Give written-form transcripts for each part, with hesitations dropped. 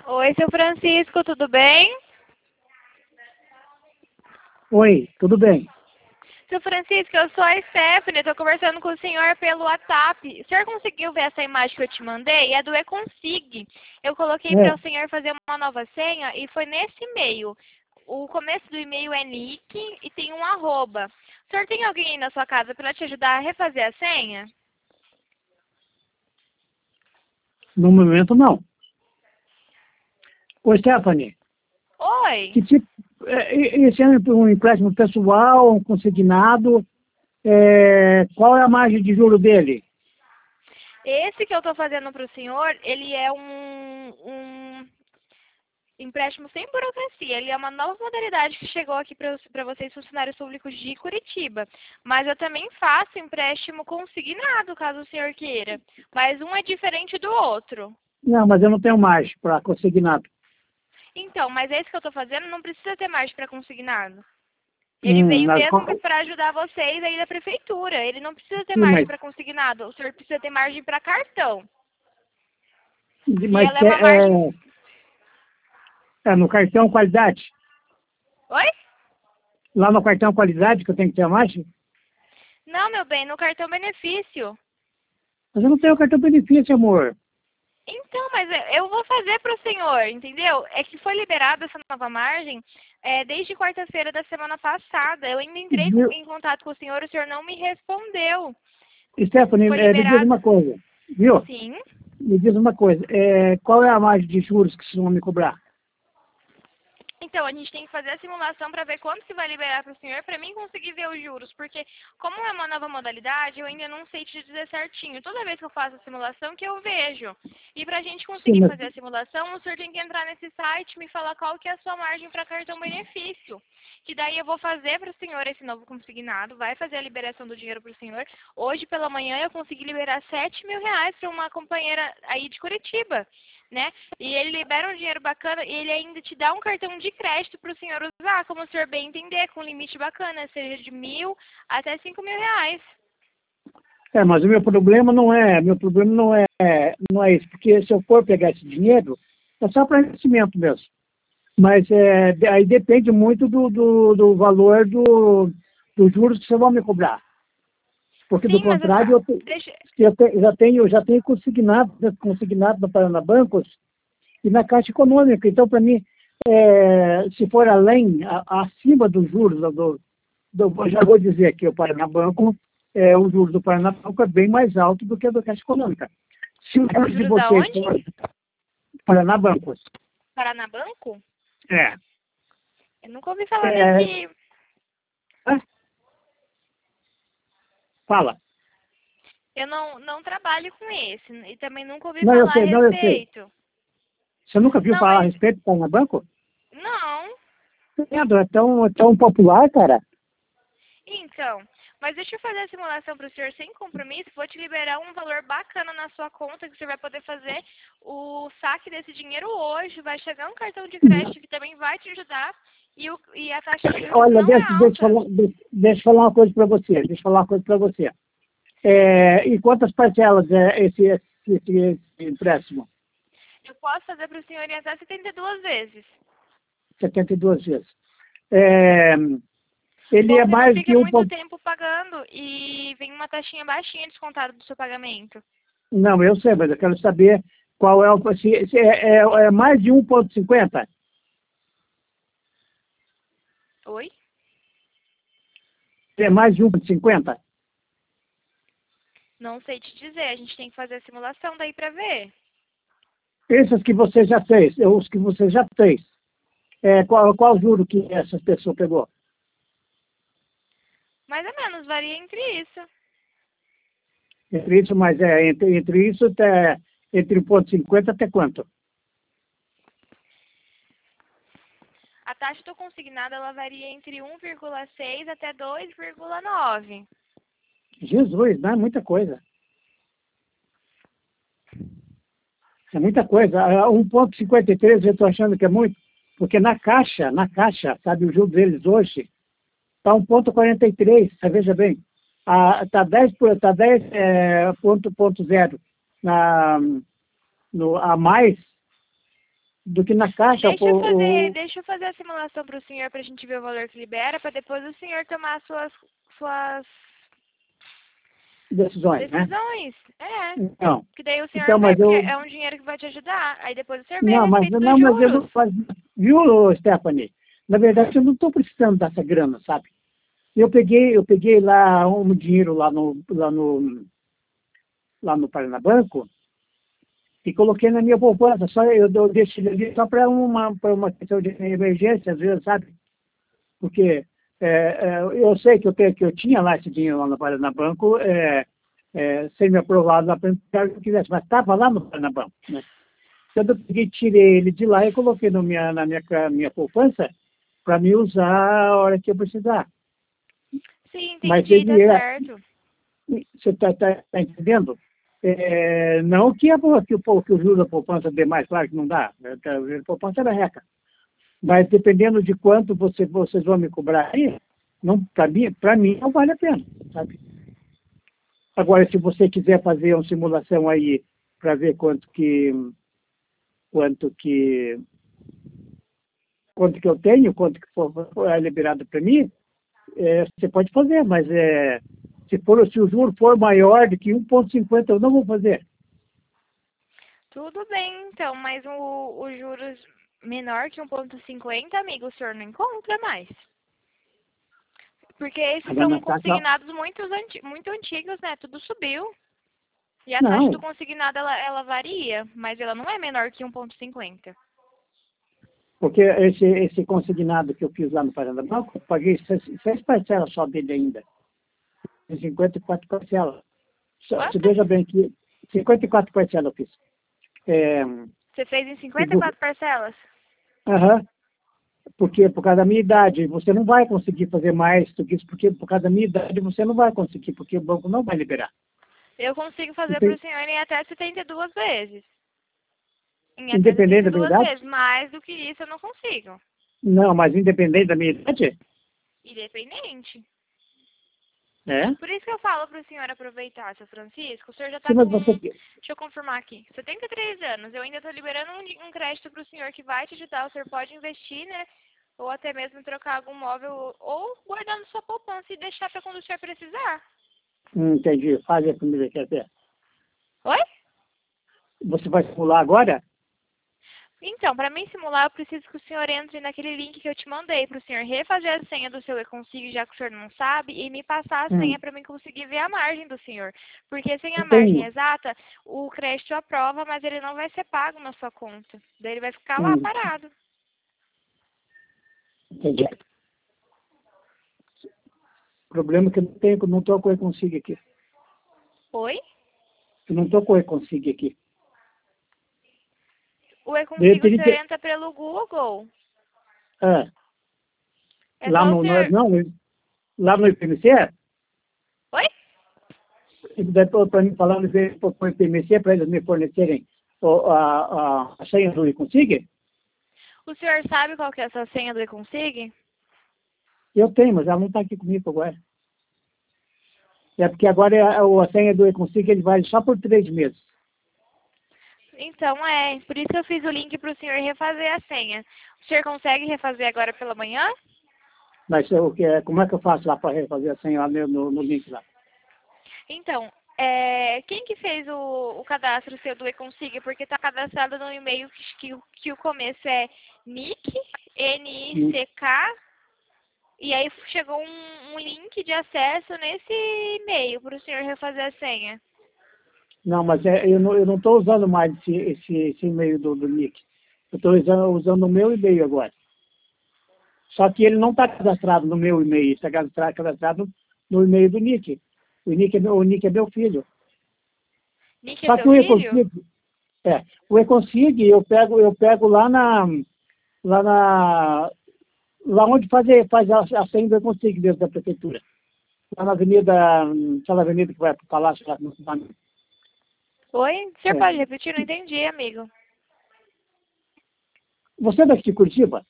Oi, seu Francisco, tudo bem? Oi, tudo bem? Seu Francisco, eu sou a Stephanie, estou conversando com o senhor pelo WhatsApp. O senhor conseguiu ver essa imagem que eu te mandei? É do eConsig. Eu coloquei para É, o senhor fazer uma nova senha e foi nesse e-mail. O começo do e-mail é nick e tem um arroba. O senhor tem alguém aí na sua casa para te ajudar a refazer a senha? no momento não. Ô, Stephanie, Oi. que tipo, esse é um empréstimo pessoal, um consignado, qual é a margem de juro dele? Esse que eu estou fazendo para o senhor, ele é um empréstimo sem burocracia. Ele é uma nova modalidade que chegou aqui para vocês, funcionários públicos de Curitiba. Mas eu também faço empréstimo consignado, caso o senhor queira. Mas um é diferente do outro. Não, mas eu não tenho margem para consignado. Então, mas esse que eu estou fazendo não precisa ter margem para consignado. Ele veio Mas, mesmo para ajudar vocês aí da prefeitura. Ele não precisa ter sim, margem para consignado. O senhor precisa ter margem para cartão. E mas ela é uma margem... no cartão qualidade? Oi? Lá no cartão qualidade que eu tenho que ter a margem? Não, meu bem, no cartão benefício. Mas eu não tenho cartão benefício, amor. Então, mas eu vou fazer para o senhor, entendeu? É que foi liberada essa nova margem desde quarta-feira da semana passada. Eu ainda entrei Viu? em contato com o senhor não me respondeu. Stephanie, Foi me diz liberado? uma coisa, viu? Sim. Me diz uma coisa, qual é a margem de juros que vocês vão me cobrar? Então, a gente tem que fazer a simulação para ver quanto que vai liberar para o senhor, para mim conseguir ver os juros, porque como é uma nova modalidade, eu ainda não sei te dizer certinho. Toda vez que eu faço a simulação, que eu vejo. E para a gente Sim, conseguir mas fazer a simulação, o senhor tem que entrar nesse site e me falar qual que é a sua margem para cartão benefício. Que daí eu vou fazer para o senhor esse novo consignado, vai fazer a liberação do dinheiro para o senhor. Hoje pela manhã eu consegui liberar R$ 7.000 para uma companheira aí de Curitiba, né? E ele libera um dinheiro bacana e ele ainda te dá um cartão de crédito para o senhor usar, como o senhor bem entender, com limite bacana, seja de 1.000 até R$ 5.000. Mas o meu problema não é isso, porque se eu for pegar esse dinheiro, é só para investimento mesmo. Mas aí depende muito do valor dos juros que você vai me cobrar. Porque do Sim, mas contrário, deixa... já tenho consignado no Paraná Bancos e na Caixa Econômica. Então, para mim, se for acima dos juros, eu já vou dizer aqui, o Paraná Banco, o juros do Paraná Banco é bem mais alto do que o da Caixa Econômica. Se os juros de Juros vocês aonde? for Paraná Bancos, Paraná Banco? é, Eu nunca ouvi falar é, desse... ah, fala. Eu não trabalho com esse e também nunca ouvi Não, eu falar a sei, não, eu sei. respeito. Você nunca viu Não, falar a mas... respeito do Paraná Banco? Não. É tão popular, cara. Então, mas deixa eu fazer a simulação para o senhor sem compromisso. Vou te liberar um valor bacana na sua conta que você vai poder fazer o saque desse dinheiro hoje. Vai chegar um cartão de crédito que também vai te ajudar e a taxa de juros Olha, não é alta. deixa eu falar uma coisa para você. E quantas parcelas é esse empréstimo? Eu posso fazer para o senhor em até 72 vezes. 72 vezes. É, ele Bom, é você não mais fica que um muito ponto. tempo pagando e vem uma taxinha baixinha descontada do seu pagamento. Não, eu sei, mas eu quero saber qual é o. Se é mais de 1,50. Oi? É mais de 1,50. Não sei te dizer, a gente tem que fazer a simulação daí para ver. Esses que você já fez, os que você já fez, qual juro que essa pessoa pegou? Mais ou menos, varia entre isso. Entre isso, mas entre isso, entre 1,50 até quanto? A taxa do consignado ela varia entre 1,6 até 2,9. Jesus, não é muita coisa. É muita coisa. 1,53 eu estou achando que é muito, porque na caixa, sabe, o juro deles hoje está 1,43, você veja bem. Está 10,0 a mais do que na caixa. Deixa eu fazer a simulação para o senhor para a gente ver o valor que libera, para depois o senhor tomar as suas decisões, né? É. Então, Que daí o senhor então, vê, mas porque eu... é um dinheiro que vai te ajudar. Aí depois o senhor vê a Não, mas respeito eu dos não juros. vou fazer. Viu, Stephanie? Na verdade, eu não estou precisando dessa grana, sabe? Eu peguei lá um dinheiro lá no Paranabanco e coloquei na minha poupança. Só eu deixo ele ali só para uma questão de emergência, às vezes, sabe? Porque eu sei que eu tinha lá esse dinheiro lá no Paranabanco, sem me aprovado lá para que eu quisesse, mas estava lá no Paranabanco, né? Quando eu peguei, tirei ele de lá e coloquei na minha poupança para me usar a hora que eu precisar. Sim, entendi, Mas tá certo. Você está entendendo? Não que o juro da poupança dê mais, claro que não dá. O juro da poupança é da reca. Mas dependendo de quanto vocês vão me cobrar aí, para mim não vale a pena, sabe? Agora, se você quiser fazer uma simulação aí para ver quanto que eu tenho, quanto que for liberado para mim, você pode fazer, mas se o juro for maior do que 1,50, eu não vou fazer. Tudo bem, então, mas o juros menor que 1,50, amigo, o senhor não encontra mais. Porque esses Agora, são consignados muito antigos, né? Tudo subiu. E a taxa não, do consignado, ela varia, mas ela não é menor que 1,50. porque esse consignado que eu fiz lá no Paranabanco, eu paguei 6 parcelas só dele ainda. Em 54 parcelas. Você veja bem que 54 parcelas eu fiz. Você fez em 54 parcelas? Aham. Porque por causa da minha idade, você não vai conseguir fazer mais do que isso, porque por causa da minha idade você não vai conseguir, porque o banco não vai liberar. Eu consigo fazer para o senhor em até 72 vezes. Em até Independente da minha 72 idade? vezes. Mais do que isso eu não consigo. Não, mas independente da minha idade? Independente. É? Por isso que eu falo para o senhor aproveitar, seu Francisco. O senhor já está Sim, mas com... você... Deixa eu confirmar aqui. 73 anos. Eu ainda estou liberando um crédito para o senhor que vai te ajudar. O senhor pode investir, né? Ou até mesmo trocar algum móvel ou guardar na sua poupança e deixar para quando o senhor precisar. Entendi. Faz a primeira, quer ver? Oi? Você vai simular agora? Então, para mim simular, eu preciso que o senhor entre naquele link que eu te mandei, para o senhor refazer a senha do seu e-consigo, já que o senhor não sabe, e me passar a senha para mim conseguir ver a margem do senhor. Porque sem a margem exata, o crédito aprova, mas ele não vai ser pago na sua conta. Daí ele vai ficar lá parado. Entendi. O problema é que eu não estou com o e-consigo aqui. Oi? Eu não estou com o e-consigo aqui. O e-consigo o senhor entra pelo Google. É Lá só o no... senhor... Não, lá no IPMC? Oi? Para mim falar no IPMC, para eles me fornecerem a senha do e-consigo? O senhor sabe qual que é essa senha do e-consigo? Eu tenho, mas ela não está aqui comigo agora. É porque agora a senha do e-consigo ele vale só por 3 meses. Então, por isso que eu fiz o link para o senhor refazer a senha. O senhor consegue refazer agora pela manhã? Mas como é que eu faço lá para refazer a senha lá no link lá? Então, quem que fez o cadastro seu do e-consigo? Porque está cadastrado no e-mail que o começo é NIC, N-I-C-K, e aí chegou um link de acesso nesse e-mail para o senhor refazer a senha. Não, mas eu não estou usando mais esse e-mail do NIC. Eu estou usando o meu e-mail agora. Só que ele não está cadastrado no meu e-mail, está cadastrado no e-mail do NIC. O NIC é meu filho. NIC Só é que seu filho? o e-consigo eu pego lá onde faz a senha do e-consigo dentro da prefeitura. Lá na aquela avenida que vai para o Palácio. Lá no... Oi? O senhor pode repetir? Não entendi, amigo. Você é daqui de Curitiba?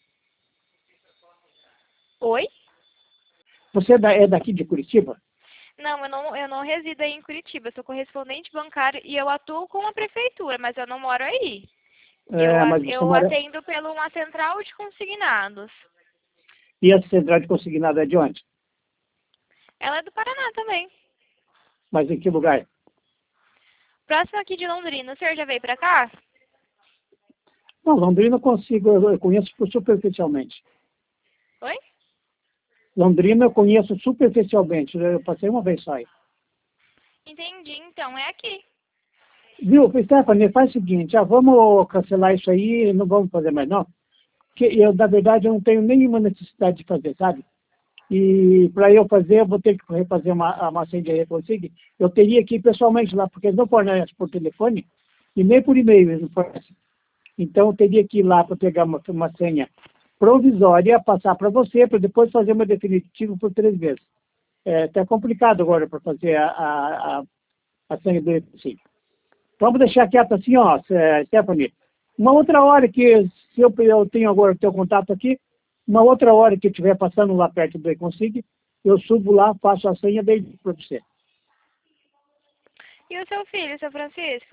Oi? Você é daqui de Curitiba? Não, eu não resido aí em Curitiba. Eu sou correspondente bancário e eu atuo com a prefeitura, mas eu não moro aí. Mas você Eu mora... atendo pela uma central de consignados. E essa central de consignado é de onde? Ela é do Paraná também. Mas em que lugar? Próximo aqui de Londrina. O senhor já veio pra cá? Não, Londrina eu consigo, eu conheço superficialmente. Oi? Londrina eu conheço superficialmente, eu passei uma vez só aí. Entendi, então é aqui. Viu, Stephanie, faz o seguinte, vamos cancelar isso aí, não vamos fazer mais não. Porque eu, na verdade, eu não tenho nenhuma necessidade de fazer, sabe? E para eu fazer, eu vou ter que refazer uma senha de Reconsig. Eu teria que ir pessoalmente lá, porque eles não fornecem por telefone e nem por e-mail eles não fornecem. Então, eu teria que ir lá para pegar uma senha provisória, passar para você, para depois fazer uma definitiva por 3 vezes. É até complicado agora para fazer a senha do Reconsig. Vamos deixar quieto assim, ó, Stephanie. Uma outra hora que, se eu tenho agora o teu contato aqui, uma outra hora que eu estiver passando lá perto do Reconsig, eu subo lá, faço a senha dele para você. E o seu filho, seu Francisco?